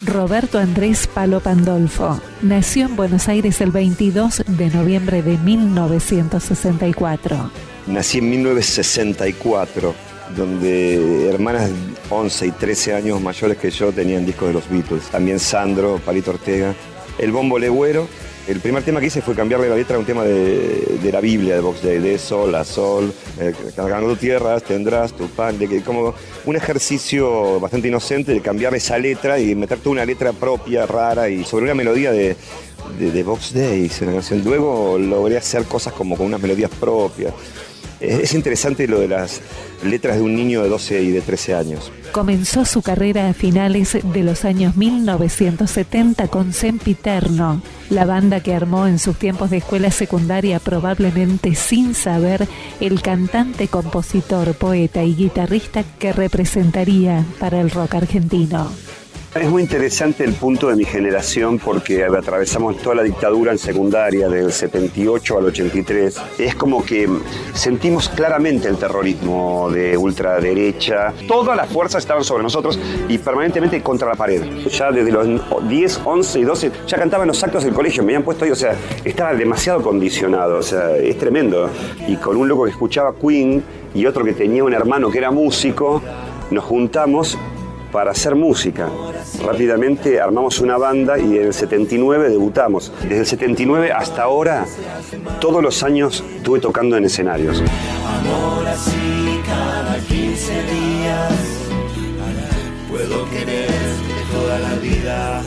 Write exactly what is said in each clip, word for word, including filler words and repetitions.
Roberto Andrés Palo Pandolfo nació en Buenos Aires el veintidós de noviembre de mil novecientos sesenta y cuatro. Nací en mil novecientos sesenta y cuatro, donde hermanas once y trece años mayores que yo tenían discos de los Beatles. También Sandro, Palito Ortega. El Bombo Legüero. El primer tema que hice fue cambiarle la letra a un tema de, de la Biblia de Box Day, de sol a sol, eh, cargando tierras tendrás tu pan, de que, como un ejercicio bastante inocente de cambiar esa letra y meter toda una letra propia, rara, y sobre una melodía de, de, de Box Day. Luego logré hacer cosas como con unas melodías propias. Es interesante lo de las letras de un niño de doce y de trece años. Comenzó su carrera a finales de los años mil novecientos setenta con Sempiterno, la banda que armó en sus tiempos de escuela secundaria, probablemente sin saber el cantante, compositor, poeta y guitarrista que representaría para el rock argentino. Es muy interesante el punto de mi generación porque atravesamos toda la dictadura en secundaria del setenta y ocho al ochenta y tres. Es como que sentimos claramente el terrorismo de ultraderecha. Todas las fuerzas estaban sobre nosotros y permanentemente contra la pared. Ya desde los diez, once y doce ya cantaba en los actos del colegio, me habían puesto ahí, o sea, estaba demasiado condicionado, o sea, es tremendo. Y con un loco que escuchaba Queen y otro que tenía un hermano que era músico, nos juntamos para hacer música. Rápidamente armamos una banda y en el setenta y nueve debutamos. Desde el setenta y nueve hasta ahora, todos los años estuve tocando en escenarios. Amor así cada quince días, puedo quererte toda la vida.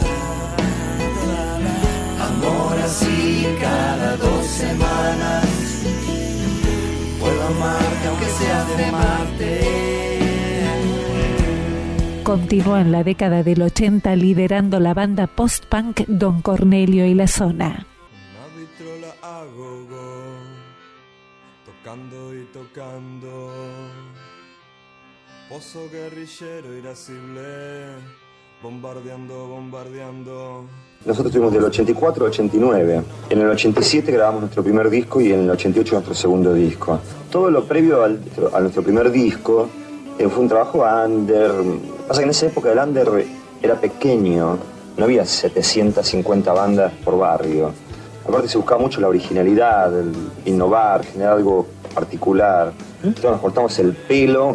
Amor así cada dos semanas, puedo amarte aunque sea de Marte. Continuó en la década del ochenta liderando la banda post-punk Don Cornelio y la Zona. Una vitrola a gogo, tocando y tocando, pozo guerrillero irascible, bombardeando, bombardeando. Nosotros tuvimos del ochenta y cuatro al ochenta y nueve. En el ochenta y siete grabamos nuestro primer disco y en el ochenta y ocho nuestro segundo disco. Todo lo previo al, a nuestro primer disco eh, fue un trabajo under. Pasa que en esa época el under era pequeño, no había setecientas cincuenta bandas por barrio. Aparte se buscaba mucho la originalidad, el innovar, generar algo particular. Entonces nos cortamos el pelo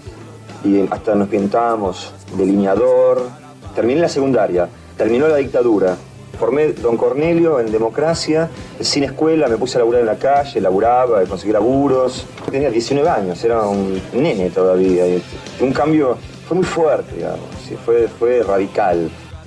y hasta nos pintábamos delineador. Terminé la secundaria, terminó la dictadura. Formé Don Cornelio en Democracia, sin escuela, me puse a laburar en la calle, laburaba, conseguí laburos. Tenía diecinueve años, era un nene todavía. Un cambio fue muy fuerte, digamos, sí, fue, fue radical.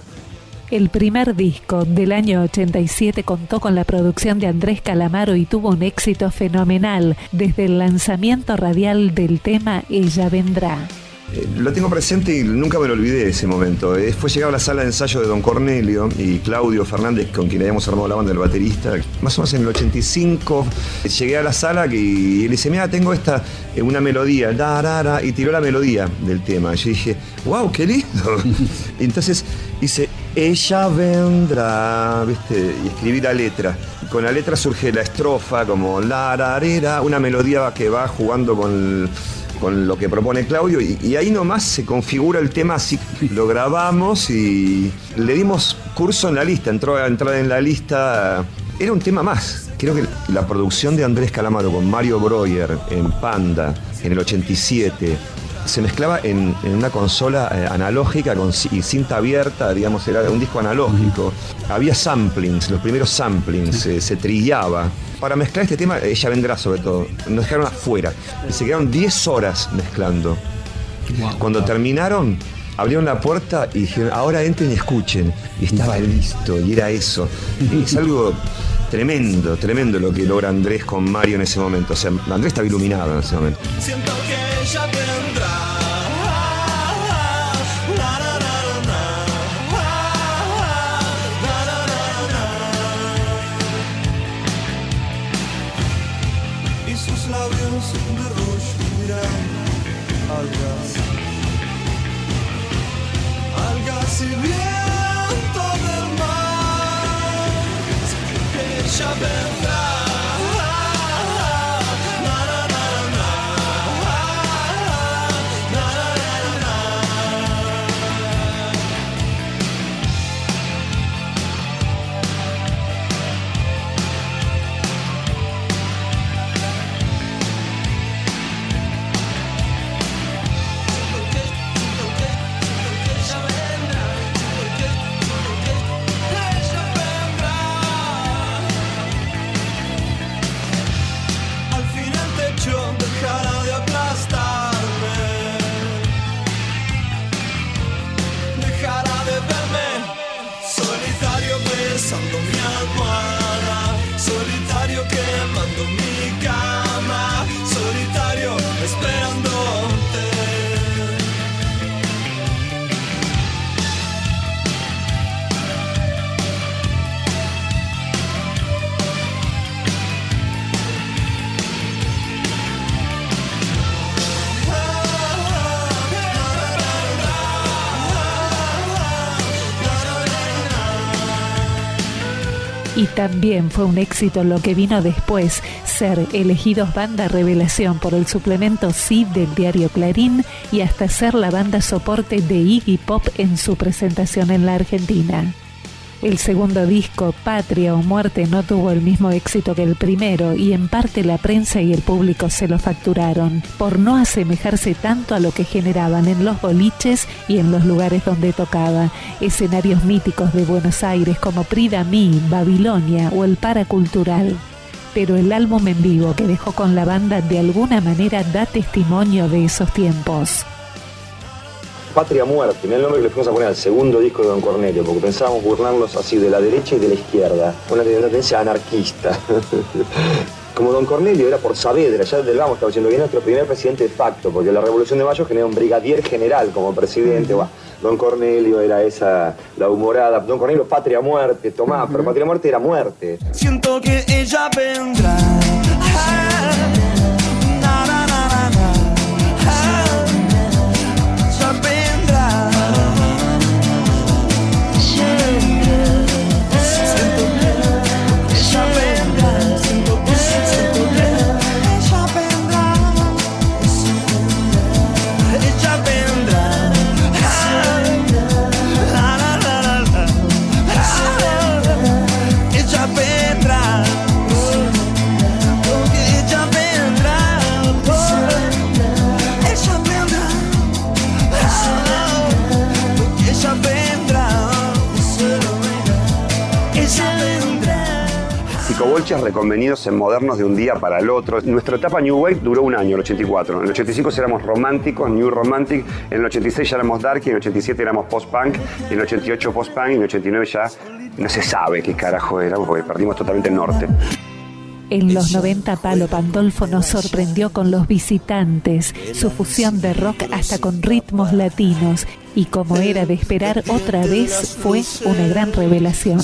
El primer disco del año ochenta y siete contó con la producción de Andrés Calamaro y tuvo un éxito fenomenal desde el lanzamiento radial del tema Ella Vendrá. Eh, lo tengo presente y nunca me lo olvidé de ese momento. Eh, fue llegado a la sala de ensayo de Don Cornelio y Claudio Fernández, con quien habíamos armado la banda, del baterista, más o menos en el ochenta y cinco. Eh, llegué a la sala y, y le dice, mira, tengo esta, eh, una melodía, da, da, da, y tiró la melodía del tema. Yo dije, wow, qué lindo. Y entonces hice, Ella vendrá, ¿viste? Y escribí la letra. Y con la letra surge la estrofa, como la, la, la, una melodía que va jugando con... con lo que propone Claudio, y, y ahí nomás se configura el tema, así lo grabamos y le dimos curso en la lista, entró a entrar en la lista, era un tema más. Creo que la producción de Andrés Calamaro con Mario Breuer en Panda, en el ochenta y siete, se mezclaba en, en una consola eh, analógica con y cinta abierta, digamos, era un disco analógico. Había samplings, los primeros samplings, eh, se trillaba. Para mezclar este tema, Ella Vendrá sobre todo, nos dejaron afuera. Y se quedaron diez horas mezclando. Cuando terminaron, abrieron la puerta y dijeron, ahora entren y escuchen. Y estaba listo, y era eso. Y es algo tremendo, tremendo lo que logra Andrés con Mario en ese momento. O sea, Andrés estaba iluminado en ese momento. Siento que ella vendrá. Y sus labios de rouge dirán algas, algas y viento del mar. Que ella vendrá. buscando mi cama, solitario, esperándote. Y también fue un éxito lo que vino después, ser elegidos banda revelación por el suplemento Sí del diario Clarín y hasta ser la banda soporte de Iggy Pop en su presentación en la Argentina. El segundo disco, Patria o Muerte, no tuvo el mismo éxito que el primero y en parte la prensa y el público se lo facturaron por no asemejarse tanto a lo que generaban en los boliches y en los lugares donde tocaba, escenarios míticos de Buenos Aires como Prida Mi, Babilonia o el Paracultural. Pero el álbum en vivo que dejó con la banda de alguna manera da testimonio de esos tiempos. Patria Muerte, mira el nombre que le fuimos a poner al segundo disco de Don Cornelio, porque pensábamos burlarlos así de la derecha y de la izquierda, una tendencia anarquista. Como Don Cornelio era por Saavedra, ya del vamos estaba diciendo que es nuestro primer presidente de facto, porque la Revolución de Mayo generó un brigadier general como presidente. Uh-huh. Don Cornelio era esa, la humorada. Don Cornelio, Patria Muerte, tomá, uh-huh. Pero Patria Muerte era muerte. Siento que ella vendrá. Psicobolches reconvenidos en modernos de un día para el otro. Nuestra etapa New Wave duró un año, el ochenta y cuatro. En el ochenta y cinco éramos románticos, New Romantic. En el ochenta y seis ya éramos Darky, en el ochenta y siete éramos Post-Punk, en el ochenta y ocho Post-Punk y en el ochenta y nueve ya no se sabe qué carajo era porque perdimos totalmente el norte. En los noventa, Palo Pandolfo nos sorprendió con Los Visitantes, su fusión de rock hasta con ritmos latinos, y como era de esperar, otra vez fue una gran revelación.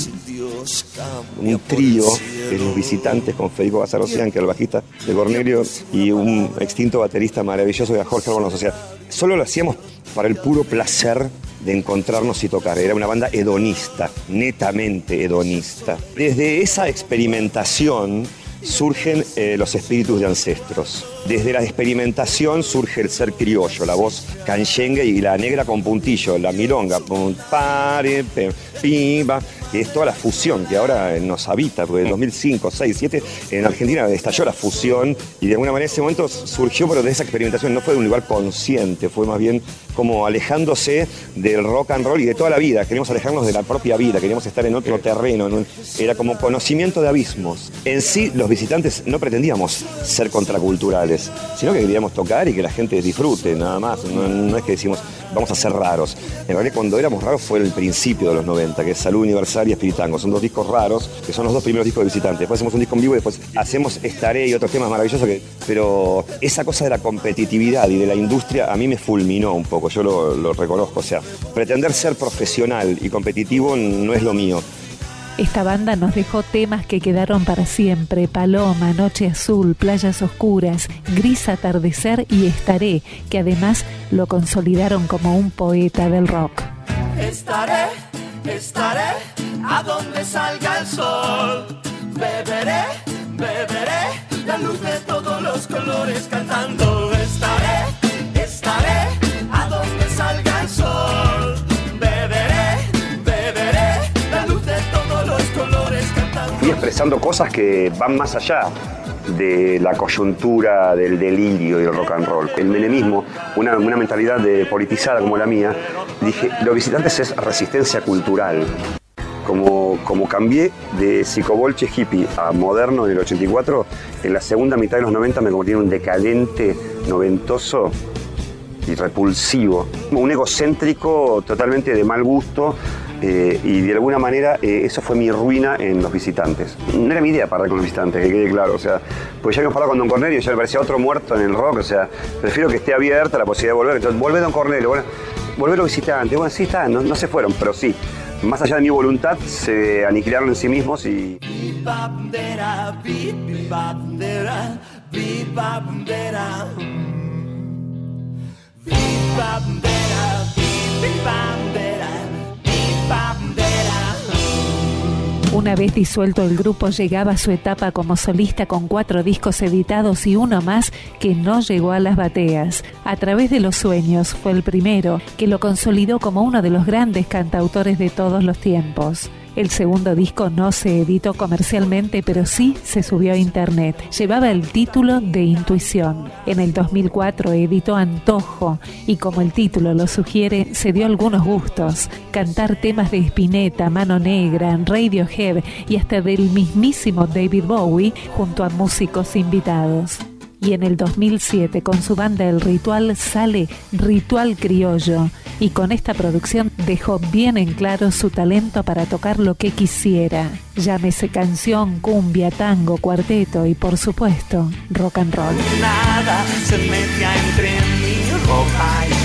Un trío de Los Visitantes con Federico Bazarosian, que era el bajista de Cornelio, y un extinto baterista maravilloso que era Jorge Albornoz. O sea, solo lo hacíamos para el puro placer de encontrarnos y tocar. Era una banda hedonista, netamente hedonista. Desde esa experimentación surgen eh, los espíritus de ancestros. Desde la experimentación surge el ser criollo, la voz canchengue y la negra con puntillo, la milonga, pum, pare, pe, piba, que es toda la fusión que ahora nos habita, porque en dos mil cinco, seis, siete en Argentina estalló la fusión y de alguna manera ese momento surgió, pero de esa experimentación no fue de un lugar consciente, fue más bien como alejándose del rock and roll y de toda la vida. Queríamos alejarnos de la propia vida, queríamos estar en otro terreno, en un, era como conocimiento de abismos. En sí, Los Visitantes no pretendíamos ser contraculturales, sino que queríamos tocar y que la gente disfrute, nada más. No, no es que decimos, vamos a ser raros. En realidad, cuando éramos raros fue el principio de los noventa, que es Salud Universal y Espiritango. Son dos discos raros, que son los dos primeros discos de Visitantes. Después hacemos un disco en vivo y después hacemos Estaré y otros temas maravillosos. Que, pero esa cosa de la competitividad y de la industria a mí me fulminó un poco, yo lo, lo reconozco. O sea, pretender ser profesional y competitivo no es lo mío. Esta banda nos dejó temas que quedaron para siempre: Paloma, Noche Azul, Playas Oscuras, Gris Atardecer y Estaré, que además lo consolidaron como un poeta del rock. Estaré, estaré a donde salga el sol. Beberé, beberé la luz de todos los colores cantando. Estaré, estaré a donde salga el sol. Beberé, beberé la luz de todos los colores cantando. Fui expresando cosas que van más allá de la coyuntura del delirio y el rock and roll. El menemismo, una, una mentalidad de politizada como la mía, dije, Los Visitantes es resistencia cultural. Como, como cambié de psicobolche hippie a moderno en el ochenta y cuatro, en la segunda mitad de los noventa me convertí en un decadente noventoso y repulsivo. Un egocéntrico totalmente de mal gusto, eh, y de alguna manera eh, eso fue mi ruina en Los Visitantes. No era mi idea parar con Los Visitantes, que quede claro, o sea, pues ya habíamos parado con Don Cornelio, ya me parecía otro muerto en el rock, o sea, prefiero que esté abierta la posibilidad de volver. Entonces, volvé Don Cornelio, bueno, volvé Los Visitantes, bueno, sí está, no, no se fueron, pero sí, más allá de mi voluntad, se aniquilaron en sí mismos y... Viva bandera, viva bandera, viva bandera. Viva bandera, viva bandera, viva bandera. Una vez disuelto el grupo, llegaba a su etapa como solista con cuatro discos editados y uno más que no llegó a las bateas. A través de los sueños fue el primero que lo consolidó como uno de los grandes cantautores de todos los tiempos. El segundo disco no se editó comercialmente, pero sí se subió a internet. Llevaba el título de Intuición. En el dos mil cuatro editó Antojo y, como el título lo sugiere, se dio algunos gustos. Cantar temas de Spinetta, Mano Negra, Radiohead y hasta del mismísimo David Bowie junto a músicos invitados. Y en el dos mil siete, con su banda El Ritual, sale Ritual Criollo. Y con esta producción dejó bien en claro su talento para tocar lo que quisiera. Llámese canción, cumbia, tango, cuarteto y, por supuesto, rock and roll. Nada se metía entre mi ropa y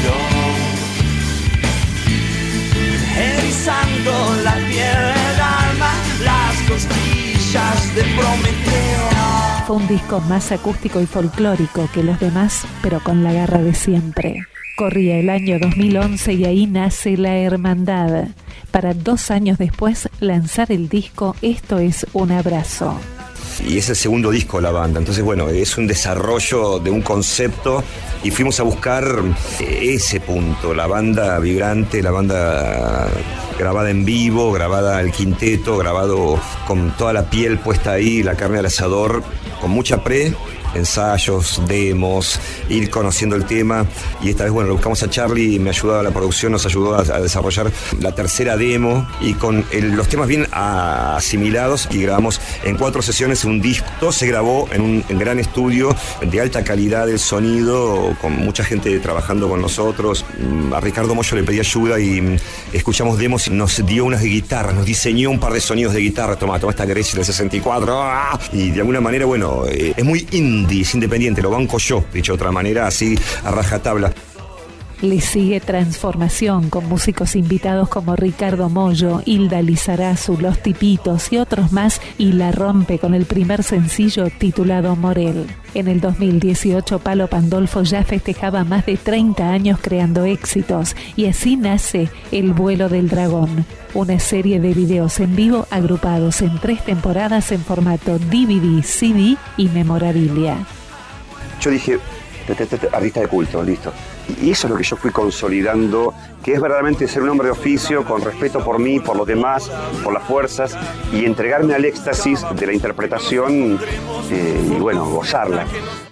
yo, erizando la piel del alma, las costillas de Prometeo. Fue un disco más acústico y folclórico que los demás, pero con la garra de siempre. Corría el año dos mil once y ahí nace La Hermandad, para dos años después lanzar el disco Esto es un abrazo. Y es el segundo disco de la banda, entonces bueno, es un desarrollo de un concepto y fuimos a buscar ese punto, la banda vibrante, la banda grabada en vivo, grabada al quinteto, grabado con toda la piel puesta ahí, la carne al asador, con mucha pre, ensayos, demos, ir conociendo el tema. Y esta vez, bueno, lo buscamos a Charlie, me ayudó a la producción, nos ayudó a, a desarrollar la tercera demo y con el, los temas bien a, asimilados, y grabamos en cuatro sesiones un disco. Todo se grabó en un en gran estudio de alta calidad del sonido, con mucha gente trabajando con nosotros. A Ricardo Mollo le pedí ayuda y escuchamos demos y nos dio unas de guitarra, nos diseñó un par de sonidos de guitarra. Toma, toma esta Gretsch del sesenta y cuatro. ¡Ah! Y de alguna manera, bueno, eh, es muy indie, es independiente, lo banco yo, dicho de otra manera, así a rajatabla. Le sigue Transformación, con músicos invitados como Ricardo Mollo, Hilda Lizarazu, Los Tipitos y otros más, y la rompe con el primer sencillo titulado Morel. En el dos mil dieciocho, Palo Pandolfo ya festejaba más de treinta años creando éxitos, y así nace El Vuelo del Dragón, una serie de videos en vivo agrupados en tres temporadas en formato D V D, C D y memorabilia. Yo dije, artista de culto, listo. Y eso es lo que yo fui consolidando, que es verdaderamente ser un hombre de oficio, con respeto por mí, por los demás, por las fuerzas, y entregarme al éxtasis de la interpretación eh, y bueno, gozarla.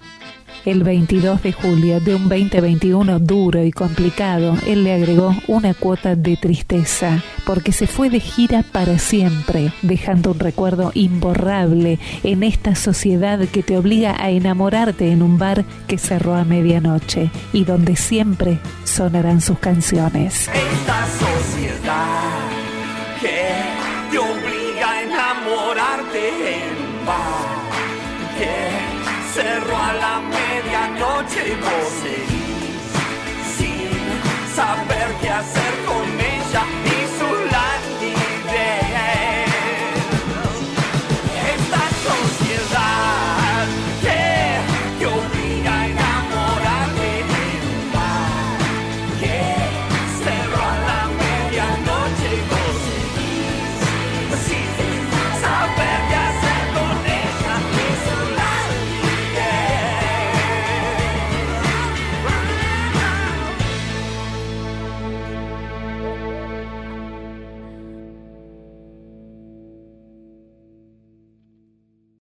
El veintidós de julio de un veinte veintiuno duro y complicado, él le agregó una cuota de tristeza, porque se fue de gira para siempre, dejando un recuerdo imborrable en esta sociedad que te obliga a enamorarte en un bar que cerró a medianoche y donde siempre sonarán sus canciones. Esta sociedad que te obliga a enamorarte en un bar que cerró a la medianoche y vos